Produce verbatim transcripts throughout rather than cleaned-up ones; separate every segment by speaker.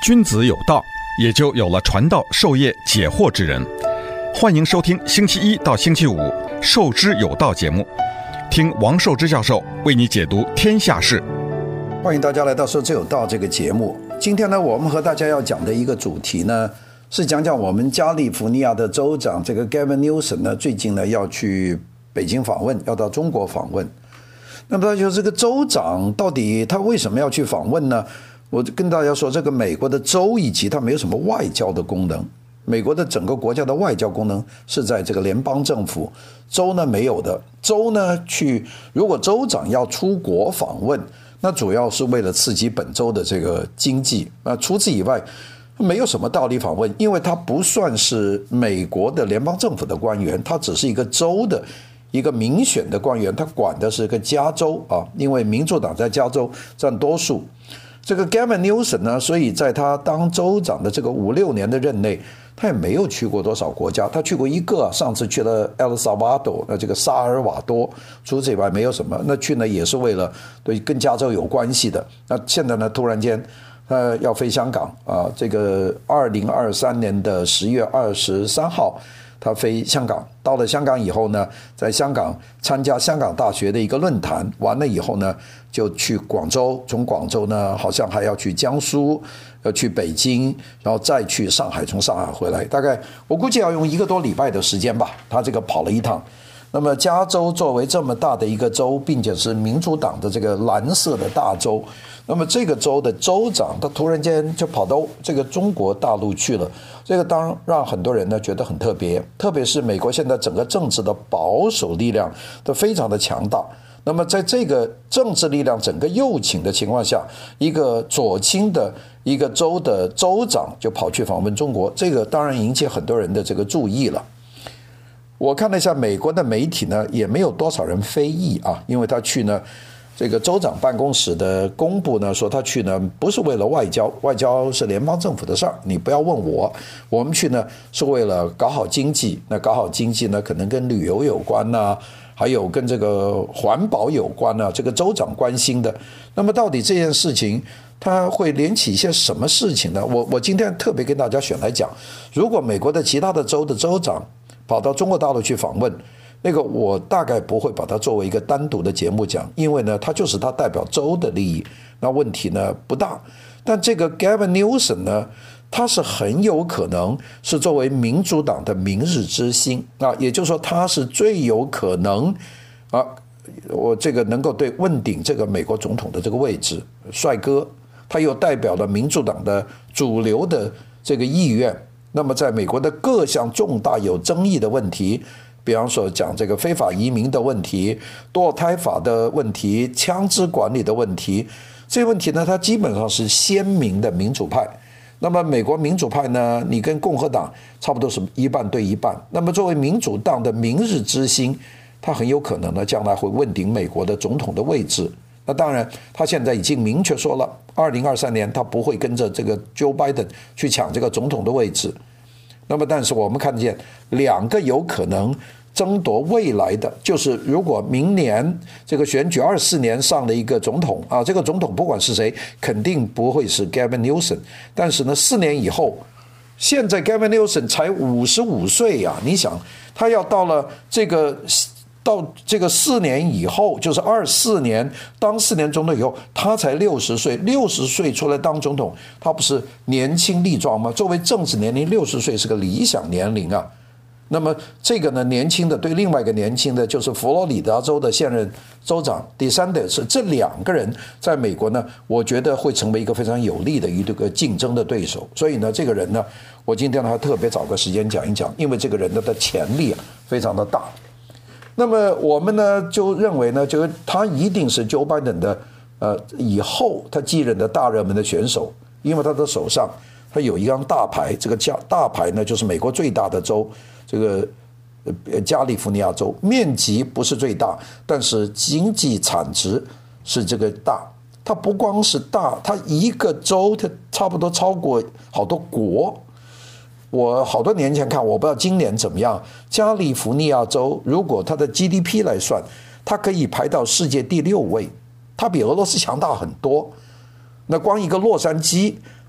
Speaker 1: 君子有道，也就有了传道授业解惑之人。欢迎收听星期一到星期五《授之有道》节目，听王寿之教授为你解读天下事。
Speaker 2: 欢迎大家来到《授之有道》这个节目。今天呢，我们和大家要讲的一个主题呢，是讲讲我们加利福尼亚的州长这个 Gavin Newsom 呢，最近呢要去北京访问，要到中国访问。那么就这个州长到底他为什么要去访问呢？我跟大家说，这个美国的州以及它没有什么外交的功能。美国的整个国家的外交功能是在这个联邦政府，州呢没有的。州呢去，如果州长要出国访问，那主要是为了刺激本州的这个经济。那除此以外，没有什么道理访问，因为他不算是美国的联邦政府的官员，他只是一个州的一个民选的官员，他管的是一个加州啊，因为民主党在加州占多数。这个 Gavin Newsom 呢，所以在他当州长的这个五六年的任内，他也没有去过多少国家，他去过一个，上次去了 El Salvador， 那这个萨尔瓦多，除此以外没有什么。那去呢也是为了对跟加州有关系的。那现在呢，突然间呃要飞香港啊，这个二零二三年的十月二十三号。他飞香港，到了香港以后呢，在香港参加香港大学的一个论坛，完了以后呢，就去广州，从广州呢，好像还要去江苏，要去北京，然后再去上海，从上海回来，大概我估计要用一个多礼拜的时间吧，他这个跑了一趟。那么加州作为这么大的一个州，并且是民主党的这个蓝色的大州，那么这个州的州长他突然间就跑到这个中国大陆去了，这个当然让很多人呢觉得很特别，特别是美国现在整个政治的保守力量都非常的强大。那么在这个政治力量整个右倾的情况下，一个左倾的一个州的州长就跑去访问中国，这个当然引起很多人的这个注意了。我看了一下美国的媒体呢，也没有多少人非议啊，因为他去呢，这个州长办公室的公布呢说他去呢不是为了外交，外交是联邦政府的事儿，你不要问我，我们去呢是为了搞好经济，那搞好经济呢可能跟旅游有关啊，还有跟这个环保有关啊，这个州长关心的。那么到底这件事情它会连起一些什么事情呢？我我今天特别跟大家选来讲，如果美国的其他的州的州长跑到中国大陆去访问，那个我大概不会把它作为一个单独的节目讲，因为呢，它就是它代表州的利益，那问题呢不大。但这个 Gavin Newsom 呢，他是很有可能是作为民主党的明日之星啊，也就是说他是最有可能啊，我这个能够对问鼎这个美国总统的这个位置，帅哥，他又代表了民主党的主流的这个意愿。那么在美国的各项重大有争议的问题，比方说讲这个非法移民的问题、堕胎法的问题、枪支管理的问题，这些问题呢，它基本上是鲜明的民主派。那么美国民主派呢，你跟共和党差不多是一半对一半。那么作为民主党的明日之星，他很有可能呢，将来会问鼎美国的总统的位置。那当然，他现在已经明确说了，二零二三年他不会跟着这个 Joe Biden 去抢这个总统的位置。那么，但是我们看见两个有可能争夺未来的，就是如果明年这个选举二四年上了一个总统啊，这个总统不管是谁，肯定不会是 Gavin Newsom。但是呢，四年以后，现在 Gavin Newsom 才五十五岁呀，你想他要到了这个。到这个四年以后，就是二四年当四年总统以后，他才六十岁，六十岁出来当总统，他不是年轻力壮吗？作为政治年龄，六十岁是个理想年龄啊。那么这个呢，年轻的对另外一个年轻的，就是佛罗里达州的现任州长DeSantis，这两个人在美国呢，我觉得会成为一个非常有力的一个竞争的对手。所以呢，这个人呢，我今天还特别找个时间讲一讲，因为这个人的潜力啊非常的大。那么我们呢就认为呢，就是他一定是 Joe Biden 的呃以后他继任的大热门的选手，因为他的手上他有一张大牌，这个大牌呢就是美国最大的州，这个加利福尼亚州，面积不是最大，但是经济产值是这个大。它不光是大，它一个州它差不多超过好多国。我好多年前看，我不知道今年怎么样。加利福尼亚州如果它的 G D P 来算，它可以排到世界第六位，它比俄罗斯强大很多。那光一个洛杉矶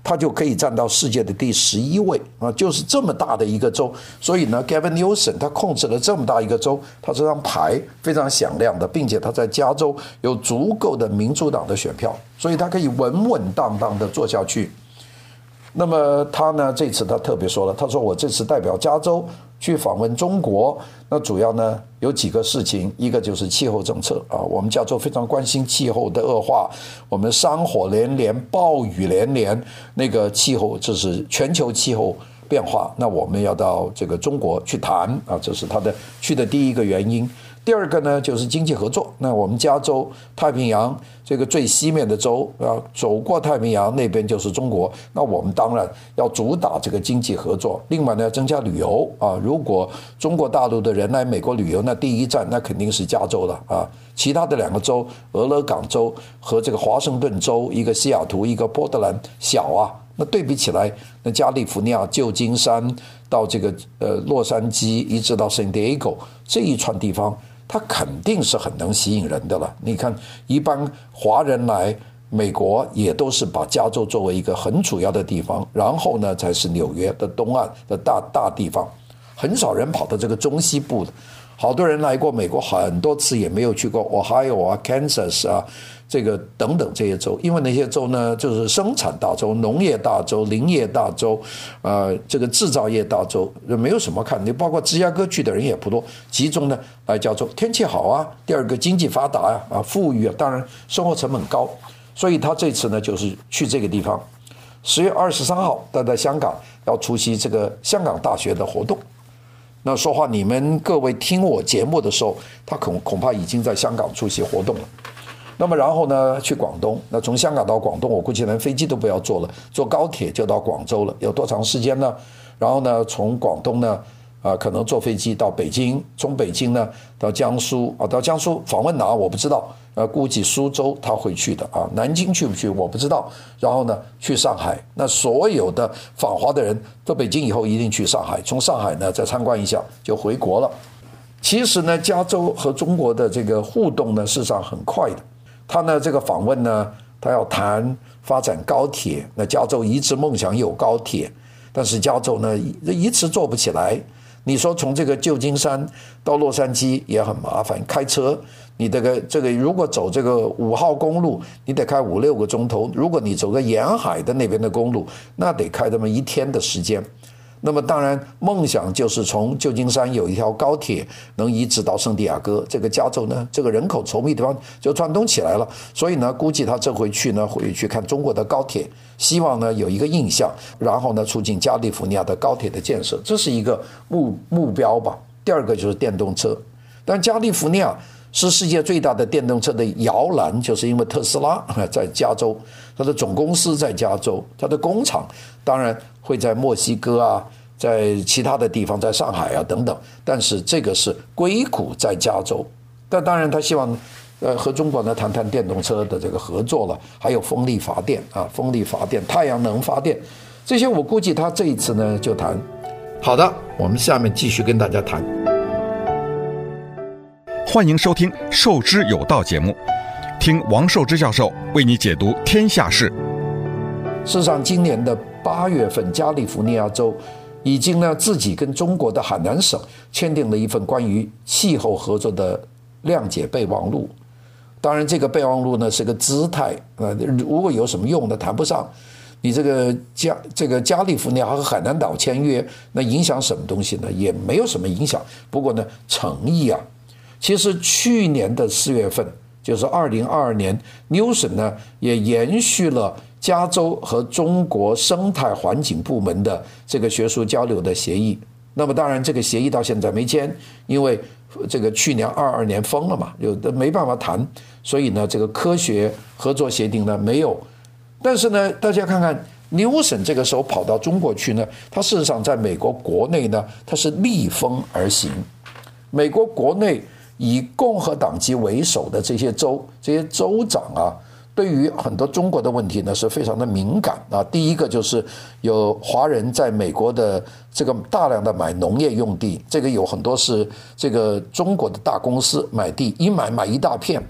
Speaker 2: 他就可以占到世界的第十一位啊，就是这么大的一个州。所以呢 Gavin Newsom 他控制了这么大一个州，他这张牌非常响亮的，并且他在加州有足够的民主党的选票，所以他可以稳稳当当的做下去。那么他呢，这次他特别说了，他说我这次代表加州去访问中国，那主要呢有几个事情，一个就是气候政策啊，我们加州非常关心气候的恶化，我们山火连连，暴雨连连，那个气候这是全球气候变化，那我们要到这个中国去谈啊，这是他的去的第一个原因。第二个呢，就是经济合作。那我们加州太平洋这个最西面的州啊，走过太平洋那边就是中国。那我们当然要主打这个经济合作。另外呢，增加旅游啊，如果中国大陆的人来美国旅游，那第一站那肯定是加州了啊。其他的两个州，俄勒冈州和这个华盛顿州，一个西雅图，一个波特兰，小啊。那对比起来，那加利福尼亚、旧金山到这个呃洛杉矶，一直到圣地亚哥这一串地方，它肯定是很能吸引人的了。你看，一般华人来美国也都是把加州作为一个很主要的地方，然后呢才是纽约的东岸的大大地方，很少人跑到这个中西部的。好多人来过美国很多次，也没有去过 Ohio 啊、Kansas 啊，这个等等这些州，因为那些州呢就是生产大州、农业大州、林业大州，呃，这个制造业大州，没有什么看。你包括芝加哥去的人也不多，集中呢来加州，天气好啊，第二个经济发达呀、啊，啊，富裕啊，当然生活成本高，所以他这次呢就是去这个地方。十月二十三号，他在香港要出席这个香港大学的活动。那说话，你们各位听我节目的时候，他恐恐怕已经在香港出席活动了。那么然后呢，去广东，那从香港到广东，我估计连飞机都不要坐了，坐高铁就到广州了，有多长时间呢？然后呢，从广东呢，啊、呃，可能坐飞机到北京，从北京呢到江苏啊，到江苏访问哪我不知道，呃，估计苏州他会去的啊，南京去不去我不知道。然后呢，去上海，那所有的访华的人到北京以后一定去上海，从上海呢再参观一下就回国了。其实呢，加州和中国的这个互动呢，事实上很快的。他呢这个访问呢，他要谈发展高铁，那加州一直梦想有高铁，但是加州呢一直做不起来。你说从这个旧金山到洛杉矶也很麻烦，开车你这个这个如果走这个五号公路，你得开五六个钟头；如果你走个沿海的那边的公路，那得开这么一天的时间。那么当然，梦想就是从旧金山有一条高铁能移植到圣地亚哥。这个加州呢，这个人口稠密的地方就串通起来了，所以呢，估计他这回去呢会去看中国的高铁，希望呢有一个印象，然后呢促进加利福尼亚的高铁的建设，这是一个目目标吧。第二个就是电动车，但加利福尼亚是世界最大的电动车的摇篮，就是因为特斯拉在加州，它的总公司在加州，它的工厂当然会在墨西哥啊，在其他的地方，在上海啊等等，但是这个是硅谷在加州。但当然他希望呃和中国呢谈谈电动车的这个合作了，还有风力发电啊，风力发电、太阳能发电，这些我估计他这一次呢就谈。好的，我们下面继续跟大家谈。
Speaker 1: 欢迎收听《授之有道》节目，听王寿之教授为你解读天下事。
Speaker 2: 事实上，今年的八月份，加利福尼亚州已经呢自己跟中国的海南省签订了一份关于气候合作的谅解备忘录。当然，这个备忘录呢是个姿态，呃，如果有什么用呢，谈不上。你这个加这个加利福尼亚和海南岛签约，那影响什么东西呢？也没有什么影响。不过呢，诚意啊，其实去年的四月份，就是二零二二年 ，Newsom 呢也延续了加州和中国生态环境部门的这个学术交流的协议。那么当然，这个协议到现在没签，因为这个去年二二年封了嘛，有的没办法谈，所以呢，这个科学合作协定呢没有。但是呢，大家看看 Newsom 这个时候跑到中国去呢，他事实上在美国国内呢，他是逆风而行。美国国内以共和党籍为首的这些州，这些州长啊，对于很多中国的问题呢是非常的敏感啊。第一个就是有华人在美国的这个大量的买农业用地，这个有很多是这个中国的大公司买地，一买买一大片。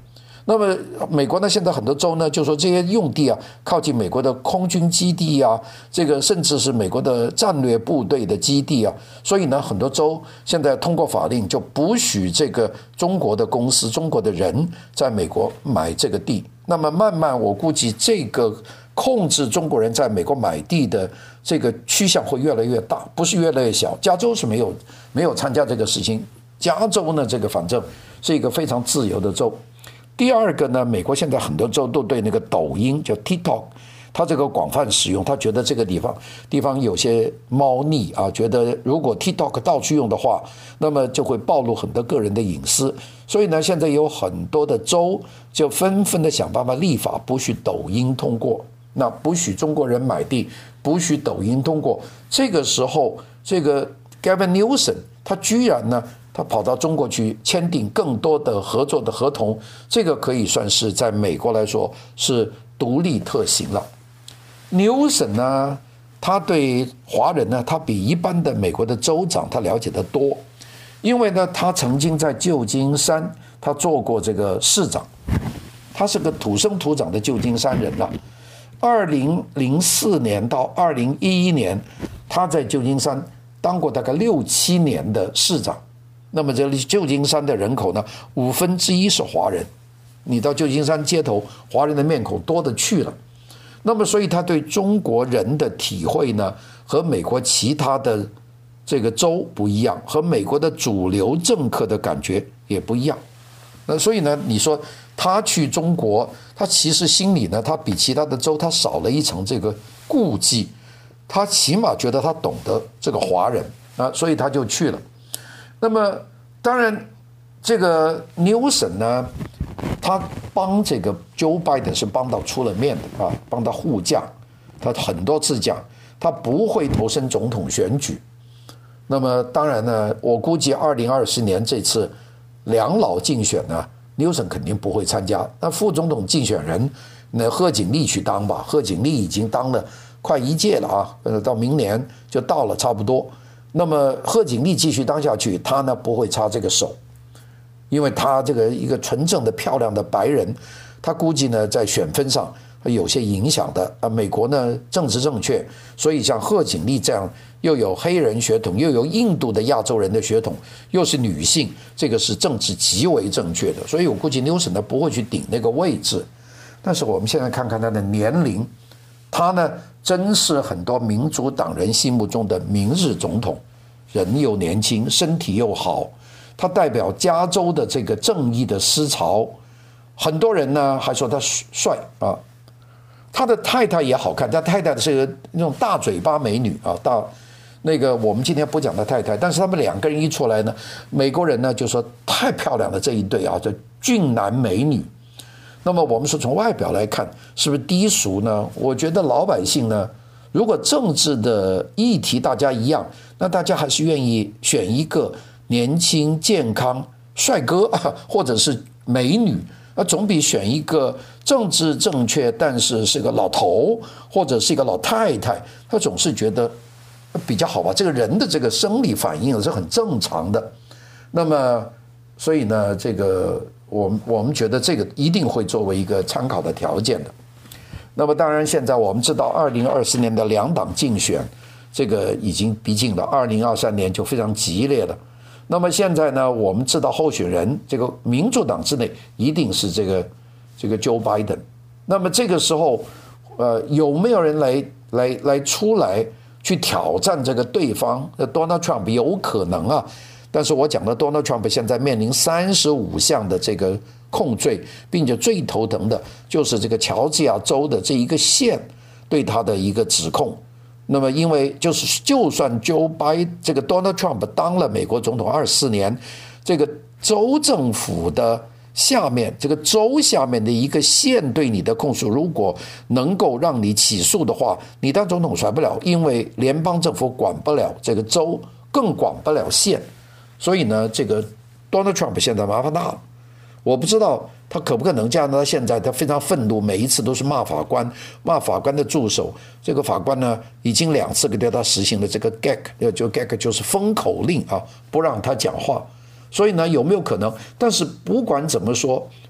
Speaker 2: 那么美国呢，现在很多州呢，就说这些用地啊，靠近美国的空军基地啊，这个甚至是美国的战略部队的基地啊，所以呢，很多州现在通过法令就不许这个中国的公司、中国的人在美国买这个地。那么慢慢，我估计这个控制中国人在美国买地的这个趋向会越来越大，不是越来越小。加州是没有没有参加这个事情，加州呢，这个反正是一个非常自由的州。第二个呢，美国现在很多州都对那个抖音叫 TikTok， 它这个广泛使用，他觉得这个地方地方有些猫腻啊，觉得如果 TikTok 到处用的话，那么就会暴露很多个人的隐私。所以呢，现在有很多的州就纷纷的想办法立法，不许抖音通过，那不许中国人买地，不许抖音通过。这个时候，这个 Gavin Newsom 他居然呢，他跑到中国去签订更多的合作的合同，这个可以算是在美国来说是独立特行了。Newsom 呢，他对华人呢，他比一般的美国的州长他了解得多，因为呢，他曾经在旧金山他做过这个市长，他是个土生土长的旧金山人了。二零零四年到二零一一年，他在旧金山当过大概六七年的市长。那么这里旧金山的人口呢，五分之一是华人，你到旧金山街头，华人的面孔多得去了。那么所以他对中国人的体会呢，和美国其他的这个州不一样，和美国的主流政客的感觉也不一样。那所以呢，你说他去中国，他其实心里呢，他比其他的州他少了一层这个顾忌，他起码觉得他懂得这个华人啊，所以他就去了。那么当然，这个 Newsom 呢，他帮这个 Joe Biden 是帮到出了面的啊，帮他护驾。他很多次讲，他不会投身总统选举。那么当然呢，我估计二零二四年这次两老竞选呢 ，Newsom 肯定不会参加。那副总统竞选人，那贺锦丽去当吧。贺锦丽已经当了快一届了啊，呃，到明年就到了差不多。那么贺锦丽继续当下去，他呢不会插这个手，因为他这个一个纯正的漂亮的白人，他估计呢在选分上有些影响的啊。美国呢政治正确，所以像贺锦丽这样又有黑人血统，又有印度的亚洲人的血统，又是女性，这个是政治极为正确的。所以我估计 Newsom 呢不会去顶那个位置。但是我们现在看看他的年龄，他呢真是很多民主党人心目中的明日总统，人又年轻，身体又好，他代表加州的这个正义的思潮。很多人呢还说他帅啊，他的太太也好看，他太太是个那种大嘴巴美女啊，大那个我们今天不讲他太太，但是他们两个人一出来呢，美国人呢就说太漂亮了这一对啊，这俊男美女。那么我们说从外表来看是不是低俗呢？我觉得老百姓呢，如果政治的议题大家一样，那大家还是愿意选一个年轻健康帅哥或者是美女，那总比选一个政治正确但是是个老头或者是一个老太太，他总是觉得比较好吧。这个人的这个生理反应是很正常的。那么所以呢，这个我们我们觉得这个一定会作为一个参考的条件的。那么当然现在我们知道二零二四年的两党竞选这个已经逼近了，二零二三年就非常激烈了。那么现在呢，我们知道候选人这个民主党之内一定是这个这个 Joe Biden。那么这个时候呃有没有人来来来出来去挑战这个对方 Donald Trump？ 有可能啊。但是我讲的 Donald Trump 现在面临三十五项的这个控罪，并且最头疼的就是这个乔治亚州的这一个县对他的一个指控。那么因为就是就算 Joe Biden 这个 Donald Trump 当了美国总统二十四年，这个州政府的下面这个州下面的一个县对你的控诉，如果能够让你起诉的话，你当总统甩不了，因为联邦政府管不了这个州，更管不了县。所以呢，这个 Donald Trump 现在麻烦大了。我不知道他可不可能这样。他现在他非常愤怒，每一次都是骂法官，骂法官的助手。这个法官呢，已经两次给他实行了这个 gag， 就 gag 就是封口令啊，不让他讲话。所以呢，有没有可能？但是不管怎么说，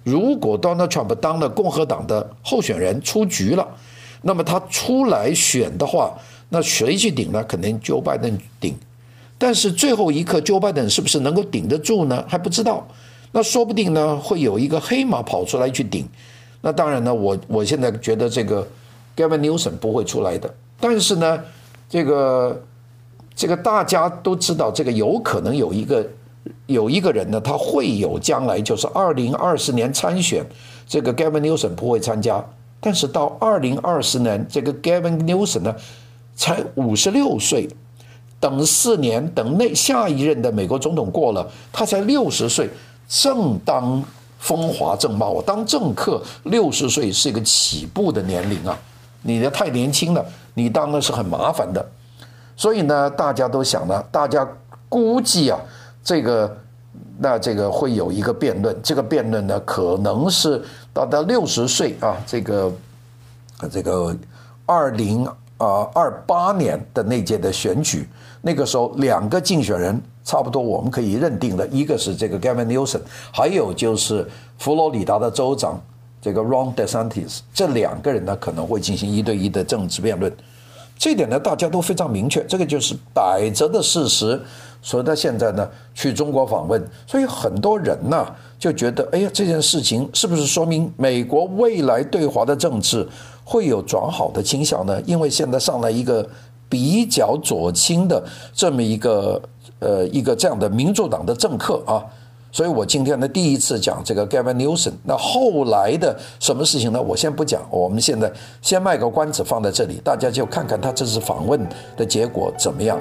Speaker 2: 如果 Donald Trump 当了共和党的候选人出局了，那么他出来选的话，那谁去顶呢？可能 Joe Biden 顶，但是最后一刻 Joe Biden 是不是能够顶得住呢？还不知道。那说不定呢会有一个黑马跑出来去顶。那当然呢，我我现在觉得这个 Gavin Newsom 不会出来的。但是呢，这个这个大家都知道，这个有可能有一个有一个人呢，他会有将来就是二零二四年参选，这个 Gavin Newsom 不会参加。但是到二零二四年，这个 Gavin Newsom 呢才五十六岁。等四年，等那下一任的美国总统过了，他才六十岁，正当风华正茂。我当政客，六十岁是一个起步的年龄啊，你的太年轻了，你当的是很麻烦的。所以呢，大家都想呢，大家估计啊，这个那这个会有一个辩论，这个辩论呢，可能是到到六十岁啊，这个这个二零啊二八年的那届的选举。那个时候，两个竞选人差不多我们可以认定了，一个是这个 Gavin Newsom， 还有就是佛罗里达的州长这个 Ron DeSantis， 这两个人呢可能会进行一对一的政治辩论。这一点呢大家都非常明确，这个就是摆着的事实。所以他现在呢去中国访问，所以很多人呢就觉得，哎呀，这件事情是不是说明美国未来对华的政治会有转好的倾向呢？因为现在上来一个比较左倾的这么一个呃一个这样的民主党的政客啊，所以我今天呢第一次讲这个 Gavin Newsom。那后来的什么事情呢？我先不讲，我们现在先卖个关子放在这里，大家就看看他这次访问的结果怎么样。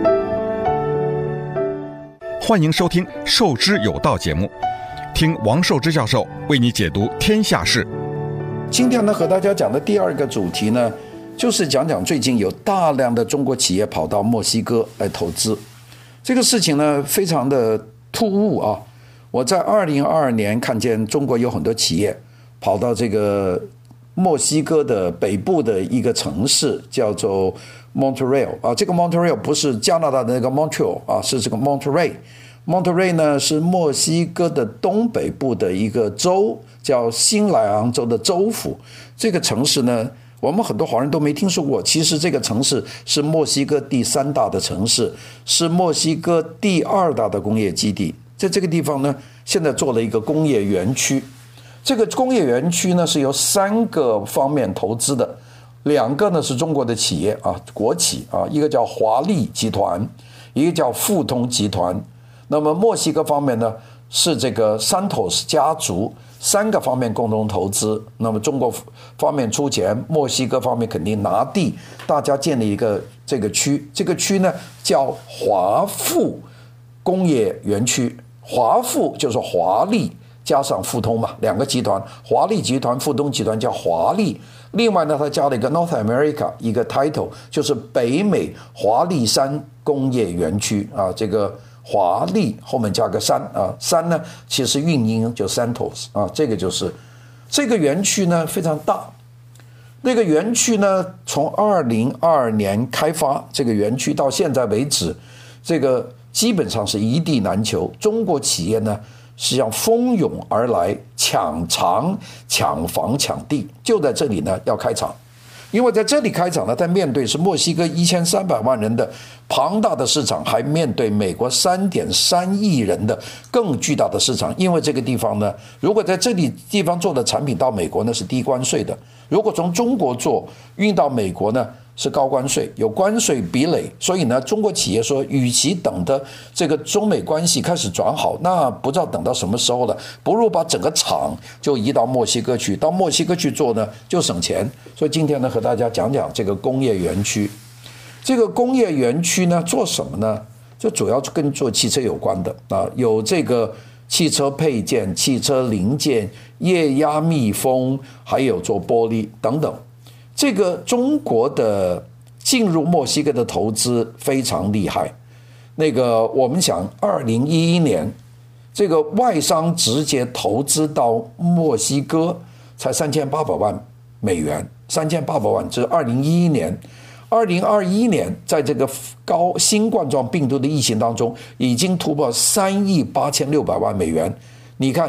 Speaker 1: 欢迎收听《受之有道》节目，听王寿之教授为你解读天下事。
Speaker 2: 今天呢和大家讲的第二个主题呢，就是讲讲最近有大量的中国企业跑到墨西哥来投资，这个事情呢非常的突兀啊！我在二零二二年看见中国有很多企业跑到这个墨西哥的北部的一个城市，叫做 Monterrey 啊，这个 Monterrey 不是加拿大的那个 Montreal 啊，是这个 Monterrey。Monterrey 呢是墨西哥的东北部的一个州，叫新莱昂州的州府。这个城市呢，我们很多华人都没听说过。其实这个城市是墨西哥第三大的城市，是墨西哥第二大的工业基地。在这个地方呢，现在做了一个工业园区。这个工业园区呢是由三个方面投资的，两个呢是中国的企业啊，国企啊，一个叫华丽集团，一个叫富通集团。那么墨西哥方面呢是这个 Santos 家族，三个方面共同投资。那么中国方面出钱，墨西哥方面肯定拿地，大家建立一个这个区，这个区呢叫华富工业园区。华富就是华丽加上富通嘛，两个集团，华丽集团、富通集团叫华丽。另外呢，他加了一个 North America 一个 title， 就是北美华丽山工业园区啊，这个华丽后面加个山啊，山呢其实韵音就 Santos 啊，这个就是这个园区呢非常大。那个园区呢，从二零二二年开发，这个园区到现在为止，这个基本上是一地难求。中国企业呢实际上蜂拥而来，抢场、抢房、抢地，就在这里呢要开厂。因为在这里开厂呢，它面对是墨西哥一千三百万人的庞大的市场，还面对美国三点三亿人的更巨大的市场。因为这个地方呢，如果在这里地方做的产品到美国呢是低关税的，如果从中国做运到美国呢是高关税，有关税壁垒。所以呢，中国企业说，与其等的这个中美关系开始转好，那不知道等到什么时候了，不如把整个厂就移到墨西哥去，到墨西哥去做呢就省钱。所以今天呢和大家讲讲这个工业园区。这个工业园区呢做什么呢？就主要跟做汽车有关的啊，有这个汽车配件、汽车零件、液压密封，还有做玻璃等等。这个中国的进入墨西哥的投资非常厉害。那个我们想二零一一年这个外商直接投资到墨西哥才三千八百万美元，三千八百万，这是二零一一年。二零二一年在这个高新冠状病毒的疫情当中，已经突破三亿八千六百万美元。你看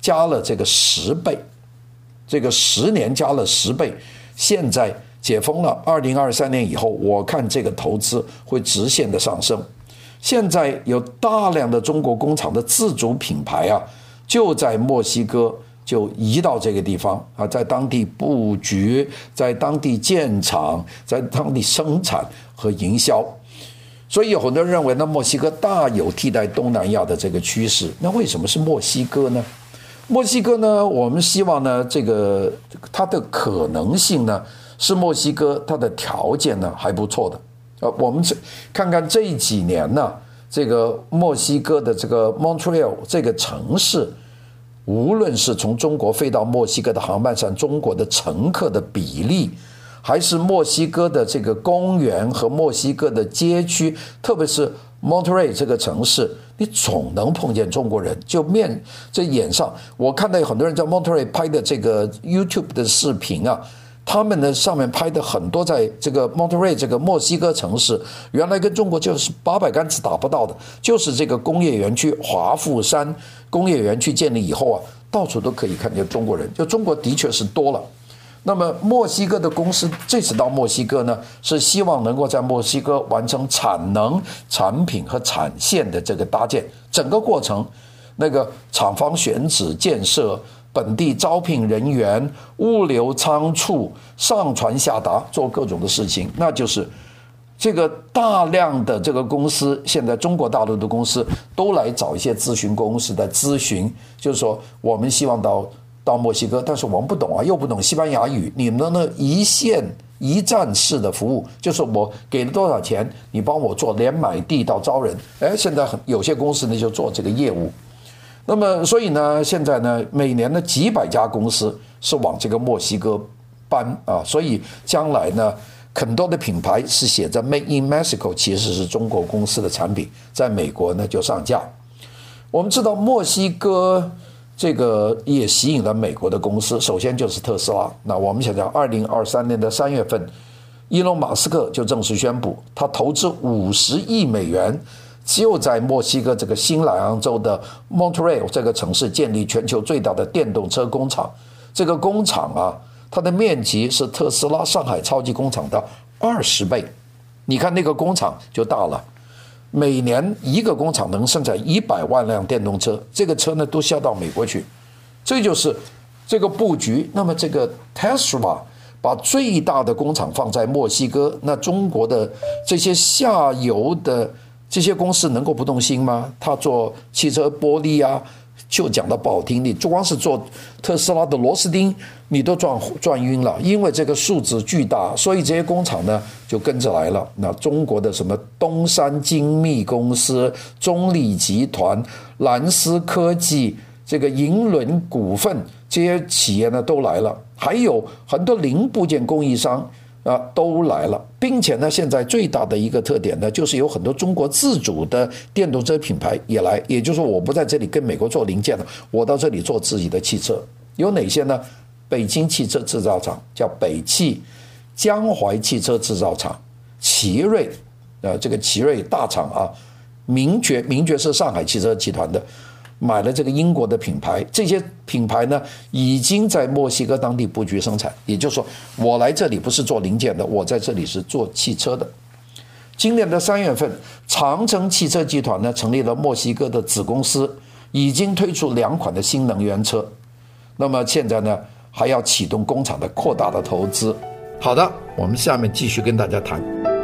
Speaker 2: 加了这个十倍，这个十年加了十倍，现在解封了，二零二三年以后，我看这个投资会直线的上升。现在有大量的中国工厂的自主品牌啊，就在墨西哥就移到这个地方啊，在当地布局，在当地建厂，在当地生产和营销。所以有很多人认为，那墨西哥大有替代东南亚的这个趋势。那为什么是墨西哥呢？墨西哥呢，我们希望呢，这个它的可能性呢，是墨西哥它的条件呢还不错的。呃，我们看看这几年呢，这个墨西哥的这个 Montreal 这个城市，无论是从中国飞到墨西哥的航班上，中国的乘客的比例，还是墨西哥的这个公园和墨西哥的街区，特别是 Monterrey 这个城市，你总能碰见中国人。就面这眼上，我看到有很多人在 Monterrey 拍的这个 YouTube 的视频啊，他们呢上面拍的很多，在这个 Monterrey 这个墨西哥城市，原来跟中国就是八百竿子打不到的，就是这个工业园区华富山工业园区建立以后啊，到处都可以看见中国人，就中国的确是多了。那么墨西哥的公司这次到墨西哥呢，是希望能够在墨西哥完成产能、产品和产线的这个搭建，整个过程，那个厂房选址、建设、本地招聘人员、物流仓储、上传下达，做各种的事情，那就是这个大量的这个公司，现在中国大陆的公司都来找一些咨询公司的咨询，就是说我们希望到。到墨西哥，但是我们不懂啊，又不懂西班牙语，你们的一线一站式的服务，就是我给了多少钱，你帮我做，连买地到招人。哎，现在有些公司呢就做这个业务。那么，所以呢，现在呢，每年的几百家公司是往这个墨西哥搬啊，所以将来呢，很多的品牌是写着 Made in Mexico， 其实是中国公司的产品，在美国呢就上架。我们知道墨西哥。这个也吸引了美国的公司，首先就是特斯拉。那我们想想，二零二三年的三月份，伊隆马斯克就正式宣布，他投资五十亿美元，就在墨西哥这个新莱昂州的 Monterrey 这个城市建立全球最大的电动车工厂。这个工厂啊，它的面积是特斯拉上海超级工厂的二十倍。你看那个工厂就大了。每年一个工厂能生产一百万辆电动车，这个车呢都销到美国去，这就是这个布局。那么这个 Tesla 把最大的工厂放在墨西哥，那中国的这些下游的这些公司能够不动心吗？他做汽车玻璃啊，就讲到不好听，你光是做特斯拉的螺丝钉你都转转晕了，因为这个数字巨大，所以这些工厂呢就跟着来了。那中国的什么东山精密公司、中力集团、蓝思科技、这个银轮股份，这些企业呢都来了，还有很多零部件供应商啊都来了，并且呢，现在最大的一个特点呢，就是有很多中国自主的电动车品牌也来，也就是说，我不在这里跟美国做零件了，我到这里做自己的汽车。有哪些呢？北京汽车制造厂叫北汽，江淮汽车制造厂，奇瑞，呃，这个奇瑞大厂啊，名爵，名爵是上海汽车集团的。买了这个英国的品牌，这些品牌呢已经在墨西哥当地布局生产，也就是说，我来这里不是做零件的，我在这里是做汽车的。今年的三月份，长城汽车集团呢成立了墨西哥的子公司，已经推出两款的新能源车。那么现在呢，还要启动工厂的扩大的投资。好的，我们下面继续跟大家谈。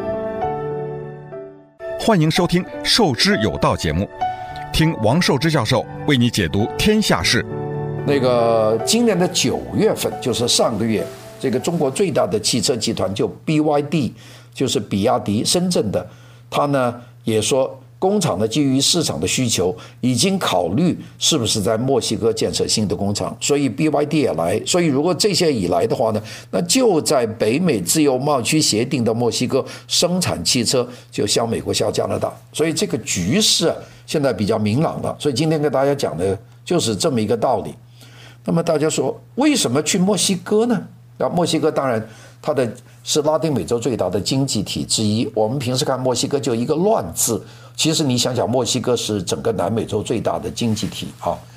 Speaker 1: 欢迎收听《受之有道》节目。听王寿之教授为你解读天下事。
Speaker 2: 那个今年的九月份，就是上个月，这个中国最大的汽车集团就 B Y D， 就是比亚迪深圳的，他呢也说工厂呢基于市场的需求，已经考虑是不是在墨西哥建设新的工厂，所以 B Y D 也来。所以如果这些以来的话呢，那就在北美自由贸易区协定的墨西哥生产汽车，就向美国、向加拿大。所以这个局势啊现在比较明朗了，所以今天跟大家讲的就是这么一个道理。那么大家说为什么去墨西哥呢？那墨西哥当然它的是拉丁美洲最大的经济体之一，我们平时看墨西哥就一个乱字，其实你想想墨西哥是整个南美洲最大的经济体啊。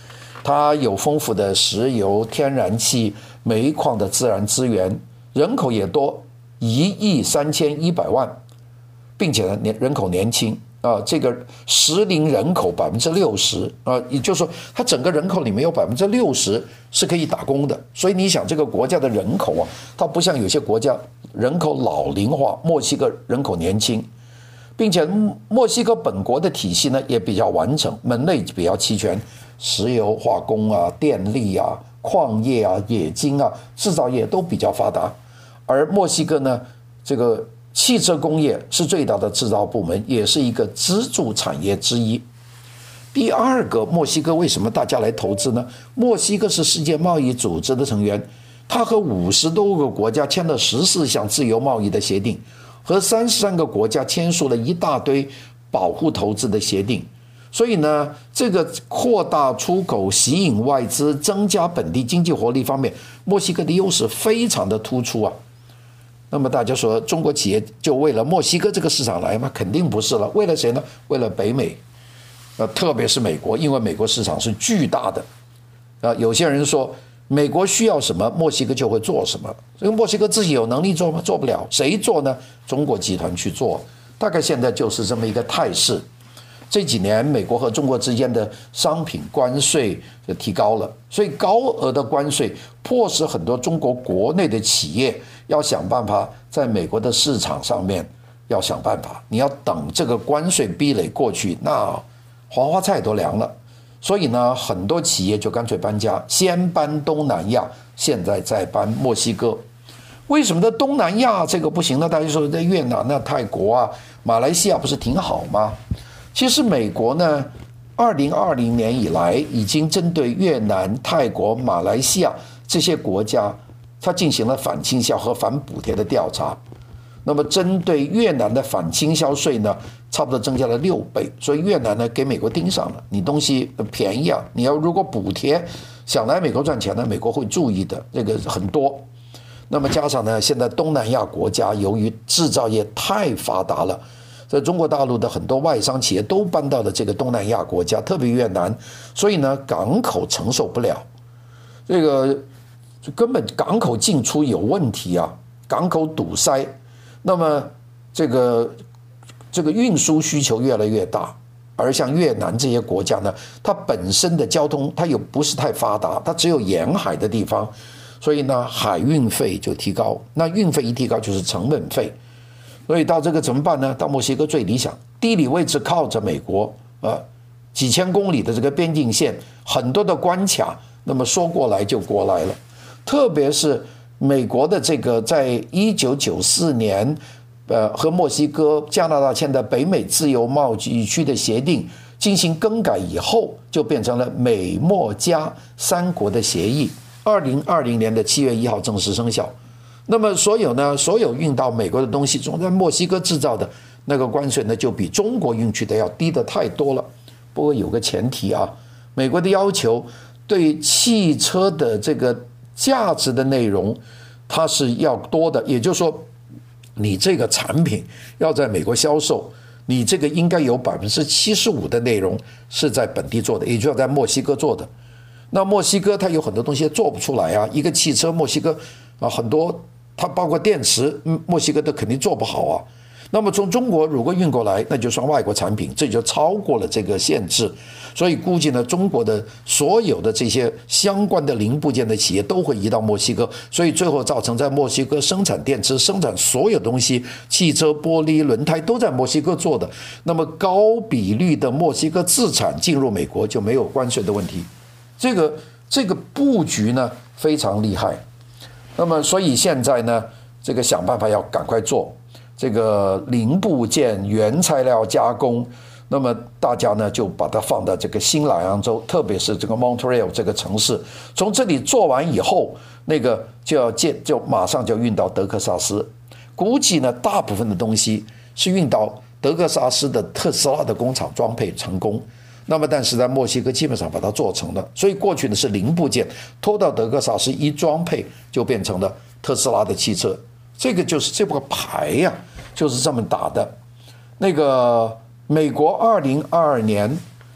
Speaker 2: 它有丰富的石油、天然气、煤矿的自然资源，人口也多，一亿三千一百万，并且呢，年人口年轻啊，这个适龄人口百分之六十啊，也就是说，它整个人口里面有百分之六十是可以打工的。所以你想，这个国家的人口啊，它不像有些国家人口老龄化，墨西哥人口年轻。并且墨西哥本国的体系呢也比较完整，门类比较齐全，石油化工啊、电力啊、矿业啊、冶金啊、制造业都比较发达。而墨西哥呢，这个汽车工业是最大的制造部门，也是一个支柱产业之一。第二个，墨西哥为什么大家来投资呢？墨西哥是世界贸易组织的成员，它和五十多个国家签了十四项自由贸易的协定，和三十三个国家签署了一大堆保护投资的协定。所以呢，这个扩大出口、吸引外资、增加本地经济活力方面，墨西哥的优势非常的突出啊。那么大家说，中国企业就为了墨西哥这个市场来吗？肯定不是了。为了谁呢？为了北美，呃，特别是美国，因为美国市场是巨大的。啊，有些人说，美国需要什么，墨西哥就会做什么。这个墨西哥自己有能力做吗？做不了。谁做呢？中国集团去做。大概现在就是这么一个态势。这几年，美国和中国之间的商品关税就提高了，所以高额的关税迫使很多中国国内的企业要想办法在美国的市场上面要想办法。你要等这个关税壁垒过去，那黄花菜都凉了。所以呢，很多企业就干脆搬家，先搬东南亚，现在再搬墨西哥。为什么在东南亚这个不行呢？大家说在越南啊、泰国啊、马来西亚不是挺好吗？其实美国呢，二零二零年以来已经针对越南、泰国、马来西亚这些国家，它进行了反倾销和反补贴的调查。那么针对越南的反倾销税呢，差不多增加了六倍，所以越南呢给美国盯上了，你东西便宜啊，你要如果补贴，想来美国赚钱呢，美国会注意的，这个很多。那么加上呢，现在东南亚国家由于制造业太发达了。在中国大陆的很多外商企业都搬到了这个东南亚国家，特别越南，所以呢，港口承受不了，这个根本港口进出有问题啊，港口堵塞，那么这个这个运输需求越来越大，而像越南这些国家呢，它本身的交通它又不是太发达，它只有沿海的地方，所以呢，海运费就提高，那运费一提高就是成本费。所以到这个怎么办呢？到墨西哥最理想，地理位置靠着美国，呃，几千公里的这个边境线，很多的关卡，那么说过来就过来了。特别是美国的这个在一九九四年，呃，和墨西哥、加拿大签的北美自由贸易区的协定进行更改以后，就变成了美墨加三国的协议。二零二零年的七月一号正式生效。那么所有呢，所有运到美国的东西，总在墨西哥制造的那个关税呢，就比中国运去的要低得太多了。不过有个前提啊，美国的要求对汽车的这个价值的内容，它是要多的，也就是说，你这个产品要在美国销售，你这个应该有百分之七十五的内容是在本地做的，也就要在墨西哥做的。那墨西哥它有很多东西做不出来啊，一个汽车墨西哥啊很多。它包括电池，墨西哥都肯定做不好啊。那么从中国如果运过来，那就算外国产品，这就超过了这个限制。所以估计呢，中国的所有的这些相关的零部件的企业都会移到墨西哥，所以最后造成在墨西哥生产电池、生产所有东西，汽车玻璃、轮胎都在墨西哥做的。那么高比率的墨西哥自产进入美国就没有关税的问题。这个这个布局呢非常厉害。那么，所以现在呢，这个想办法要赶快做这个零部件、原材料加工。那么大家呢就把它放到这个新莱昂州，特别是这个 Montreal 这个城市。从这里做完以后，那个就要建，就马上就运到德克萨斯。估计呢，大部分的东西是运到德克萨斯的特斯拉的工厂装配成功。那么但是在墨西哥基本上把它做成了，所以过去的是零部件拖到德克萨斯一装配就变成了特斯拉的汽车。这个就是这个牌呀、啊，就是这么打的。那个美国二零二二年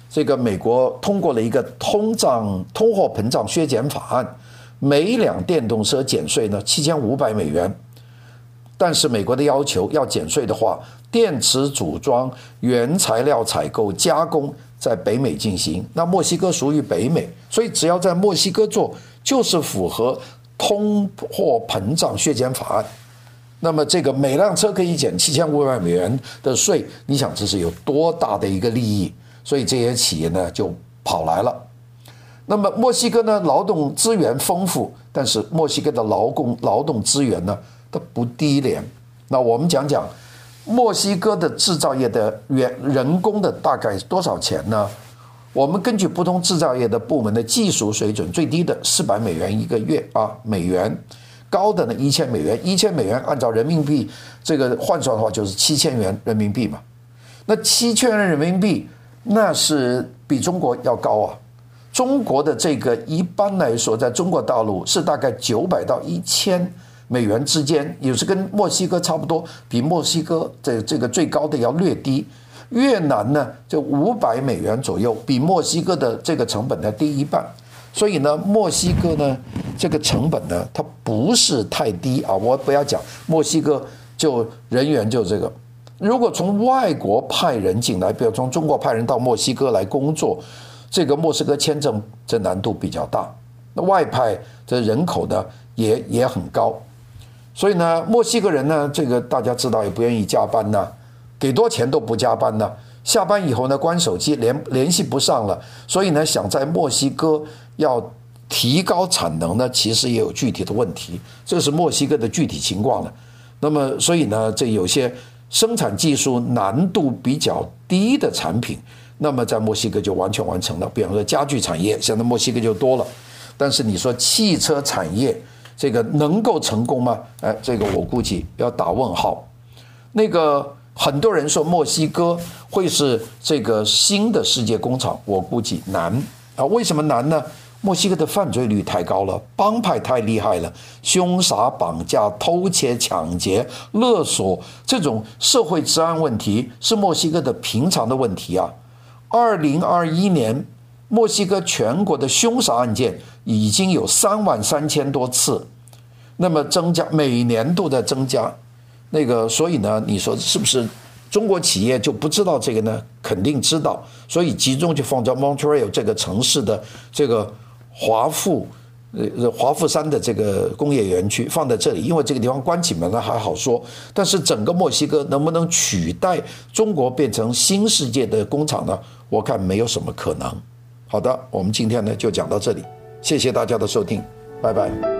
Speaker 2: 这个美国通过了一个通胀通货膨胀削减法案，每辆电动车减税呢七千五百美元。但是美国的要求要减税的话，电池组装、原材料采购、加工在北美进行，那墨西哥属于北美，所以只要在墨西哥做，就是符合通货膨胀削减法案。那么这个每辆车可以减七千五百美元的税，你想这是有多大的一个利益？所以这些企业呢就跑来了。那么墨西哥呢劳动资源丰富，但是墨西哥的劳工劳动资源呢它不低廉。那我们讲讲墨西哥的制造业的人工的大概多少钱呢？我们根据不同制造业的部门的技术水准，最低的四百美元一个月啊美元，高的呢一千美元，一千美元按照人民币这个换算的话就是七千元人民币嘛。那七千元人民币那是比中国要高啊。中国的这个一般来说，在中国大陆是大概九百到一千美元之间，也是跟墨西哥差不多，比墨西哥这这个最高的要略低。越南呢，就五百美元左右，比墨西哥的这个成本呢低一半。所以呢，墨西哥呢这个成本呢，它不是太低啊。我不要讲墨西哥就人员就这个，如果从外国派人进来，比如从中国派人到墨西哥来工作，这个墨西哥签证这难度比较大。那外派的人口呢也也很高。所以呢，墨西哥人呢，这个大家知道也不愿意加班呢，给多钱都不加班呢。下班以后呢，关手机联联系不上了，所以呢，想在墨西哥要提高产能呢，其实也有具体的问题，这是墨西哥的具体情况了。那么，所以呢，这有些生产技术难度比较低的产品，那么在墨西哥就完全完成了。比方说家具产业，现在墨西哥就多了，但是你说汽车产业，这个能够成功吗？哎，这个我估计要打问号。那个很多人说墨西哥会是这个新的世界工厂，我估计难啊。为什么难呢？墨西哥的犯罪率太高了，帮派太厉害了，凶杀、绑架、偷窃、抢劫、勒索，这种社会治安问题是墨西哥的平常的问题啊。二零二一年，墨西哥全国的凶杀案件已经有三万三千多次，那么增加，每年都在增加。那个，所以呢，你说是不是中国企业就不知道这个呢？肯定知道，所以集中就放在 Montreal 这个城市的这个华富呃华富山的这个工业园区放在这里，因为这个地方关起门来还好说，但是整个墨西哥能不能取代中国变成新世界的工厂呢？我看没有什么可能。好的，我们今天呢就讲到这里，谢谢大家的收听，拜拜。